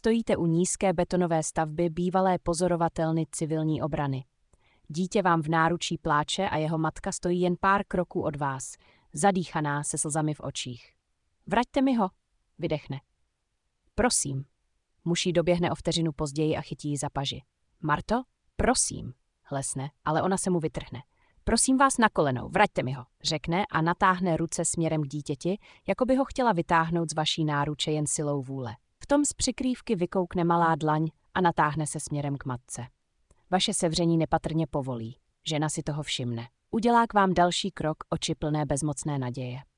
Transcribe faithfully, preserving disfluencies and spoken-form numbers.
Stojíte u nízké betonové stavby bývalé pozorovatelny civilní obrany. Dítě vám v náručí pláče a jeho matka stojí jen pár kroků od vás, zadýchaná se slzami v očích. Vraťte mi ho, vydechne. Prosím. Muž jí doběhne o vteřinu později a chytí ji za paži. Marto, prosím, hlesne, ale ona se mu vytrhne. Prosím vás na kolenou, vraťte mi ho, řekne a natáhne ruce směrem k dítěti, jako by ho chtěla vytáhnout z vaší náruče jen silou vůle. V tom z přikrývky vykoukne malá dlaň a natáhne se směrem k matce. Vaše sevření nepatrně povolí. Žena si toho všimne. Udělá k vám další krok, oči plné bezmocné naděje.